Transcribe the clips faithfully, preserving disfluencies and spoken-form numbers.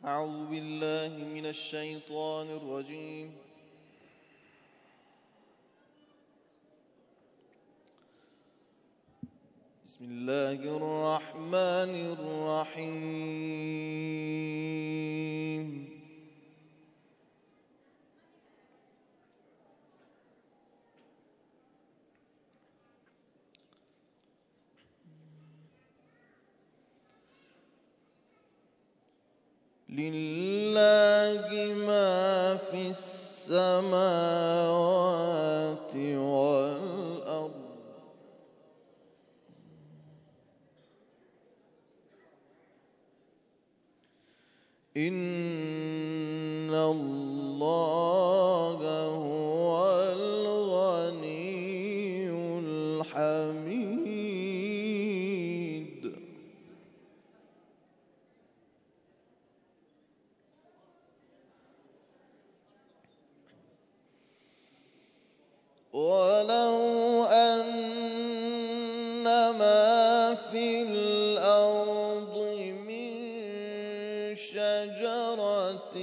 أعوذ بالله من الشيطان الرجيم. بسم الله الرحمن الرحيم. لله ما في السماوات والأرض إن الله هو الغني الحميد. ولو أن ما في الأرض من شجرة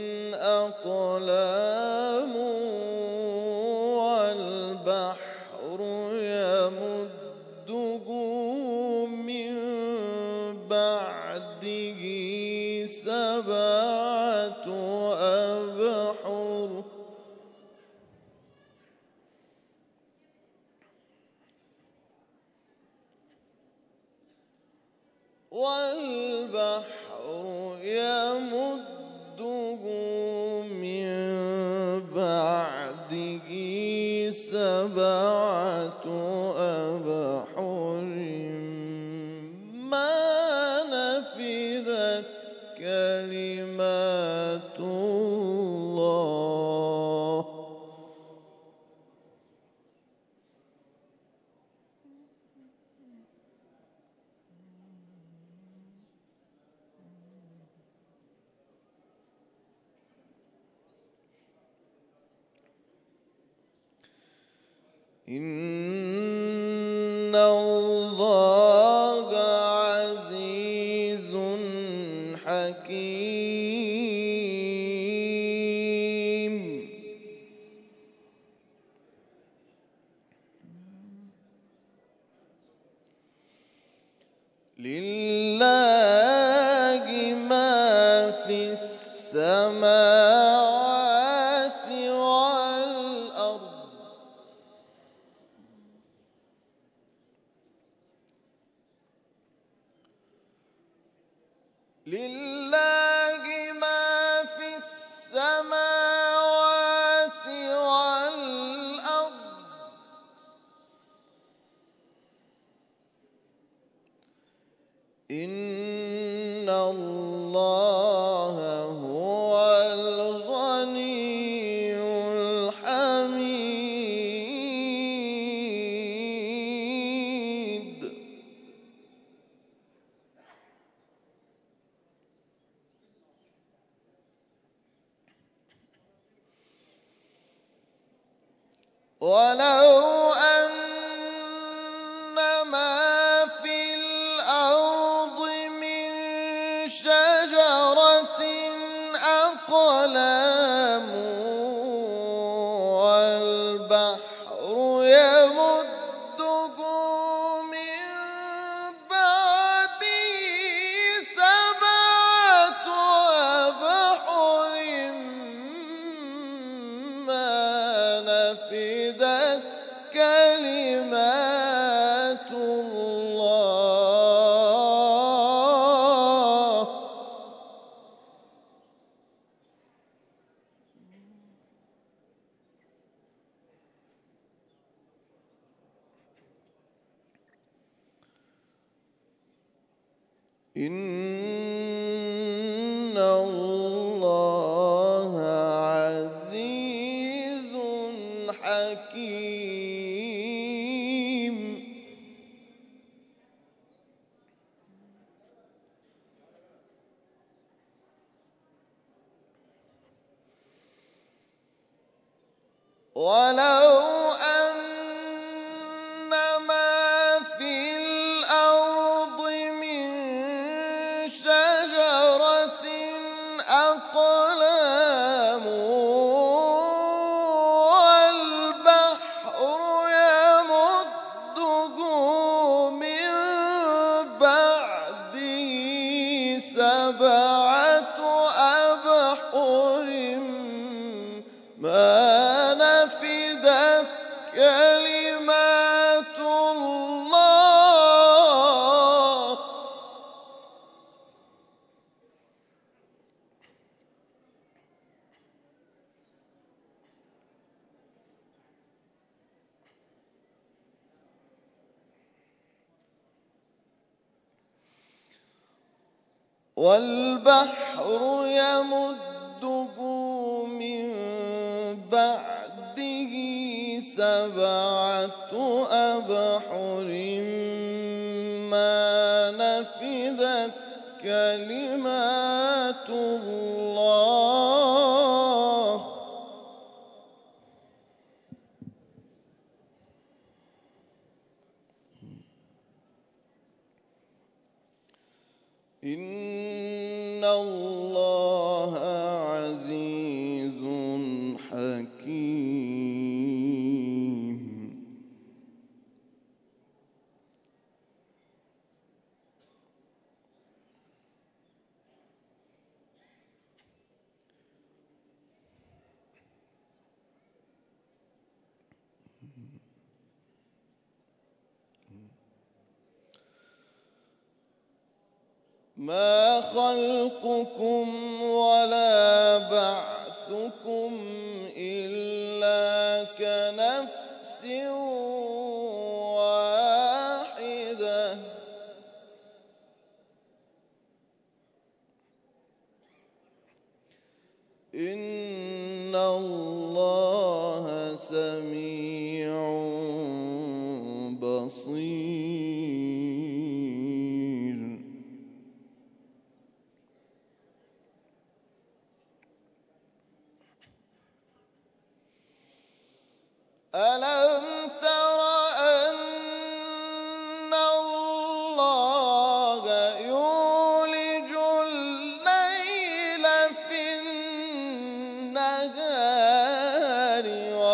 أقلام والبحر يمده من بعده سبعة أبحر والبحر يمده من بعده سبعة أبحر ما نفذت كلمات الله. إن الله عزيز حكيم. لله ما في السماوات والأرض لله ما في السماوات والأرض إن الله هو الغني الحميد. ولو أن ما في الأرض من شجرة أقلام والبحر يمده من بعده سبعة أبحر ما نفذت كلمات الله. إن الله عزيز حكيم. ولو أن ما في الأرض من شجرة سبعة أبحر ما نفدت كلمات الله. والبحر يمده من بعده سبعة أبحر ما نفدت كلمات الله. إن الله عزيز حكيم. ما خلقكم ولا بعثكم إلا كنفس واحدة. إن الله سميع بصير. ألم تر أن الله يولج الليل في النهار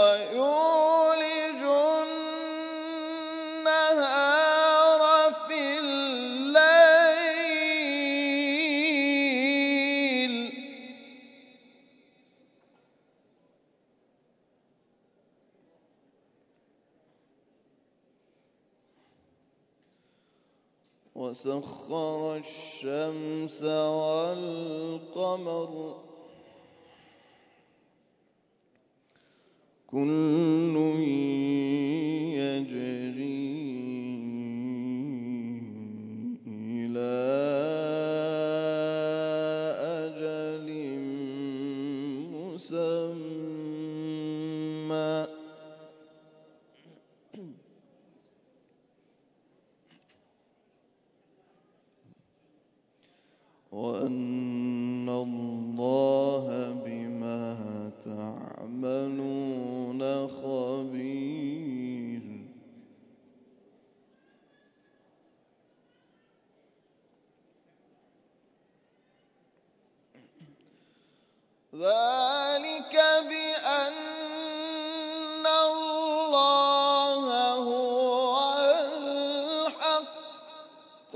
ويولج النهار في الليل وسخر الشمس والقمر كل يجري إلى أجل مسمى. وأن الله بما تعملون خبير. ذلك بأن الله هو الحق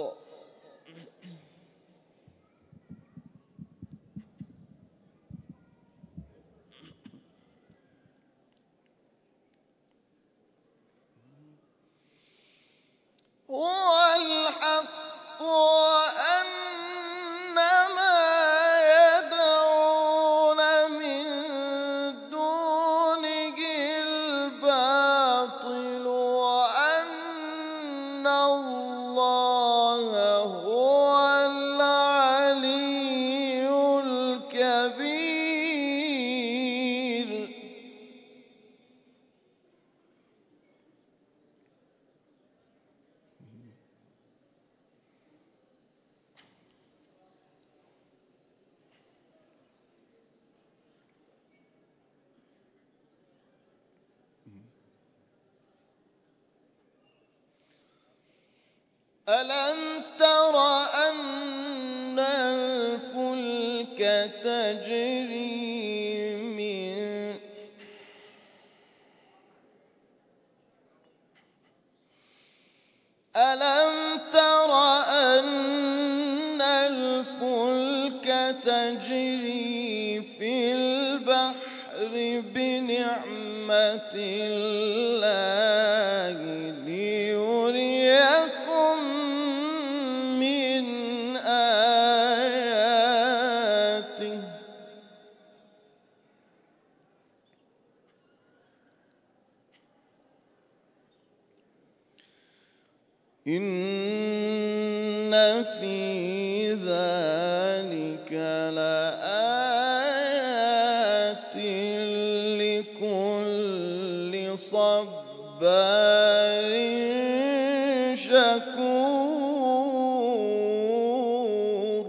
هو الحق وأن ما يدعون من دونه الباطل وأن الله هو العلي الكبير. ألم تر أن الفلك تجري من ألم تر أن الفلك تجري في البحر بنعمة الله ليريكم من آياته إن في ذلك لآيات لكل صبار شكور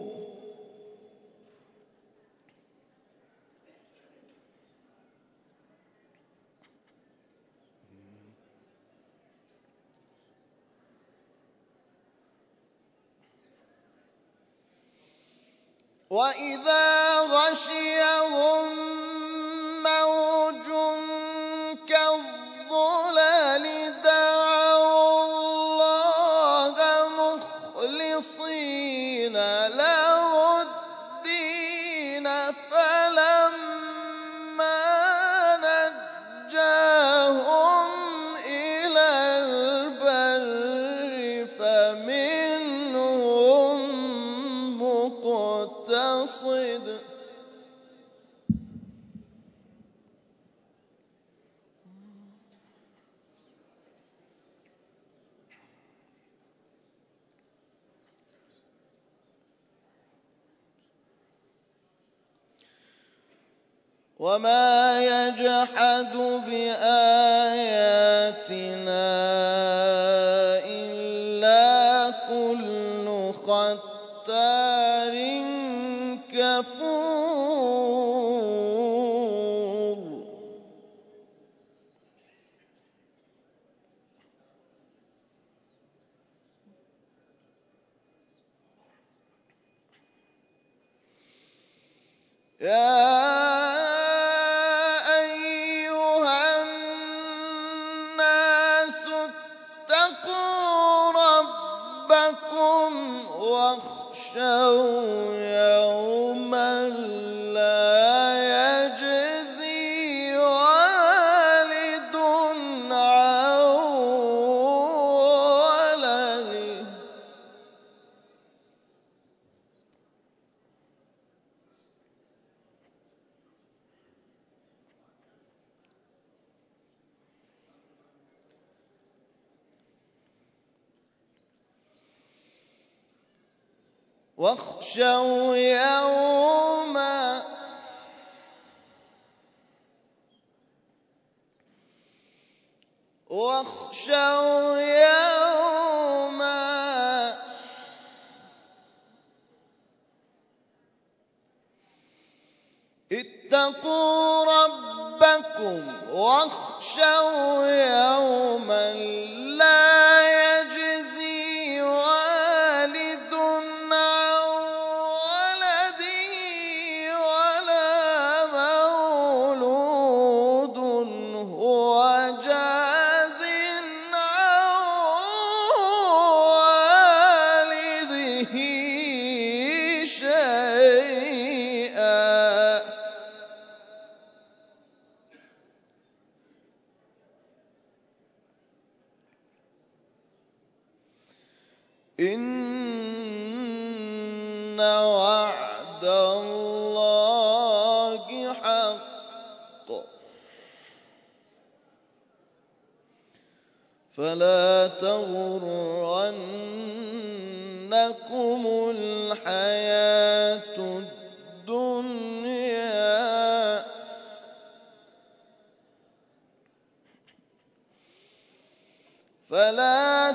وإذا غشيهم موج كالظلل دعوا الله مخلصين له الدين فلما نجاهم إلى البر فمنهم مقتصد وما يجحد بآياتنا إلا كل ختار كفور يا أيها الناس اتقوا ربكم واخشوا يوما لا يجزي والد عن ولده واخشوا يوما واخشوا يوما اتقوا ربكم واخشوا يوما لا يجزي والد عن ولده ولا مولود هو جاز عن والده شيئا إن وعد الله حق فلا تغرنكم الحياة الدنيا فلا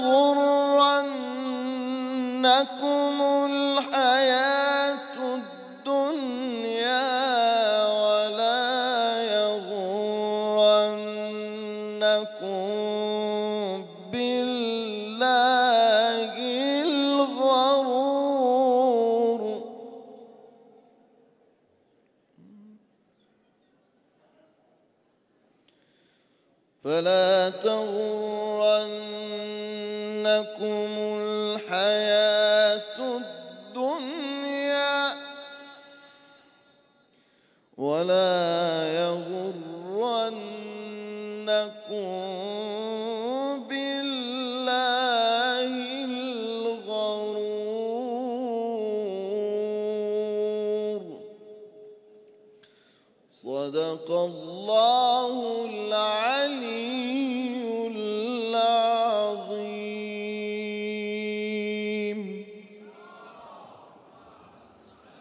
تغرنكم الحياة الدنيا ولا يغرنكم بالله الغرور فلا تغرنكم الحياة الدنيا ولا يغرنكم بالله الغرور. صدق الله العليم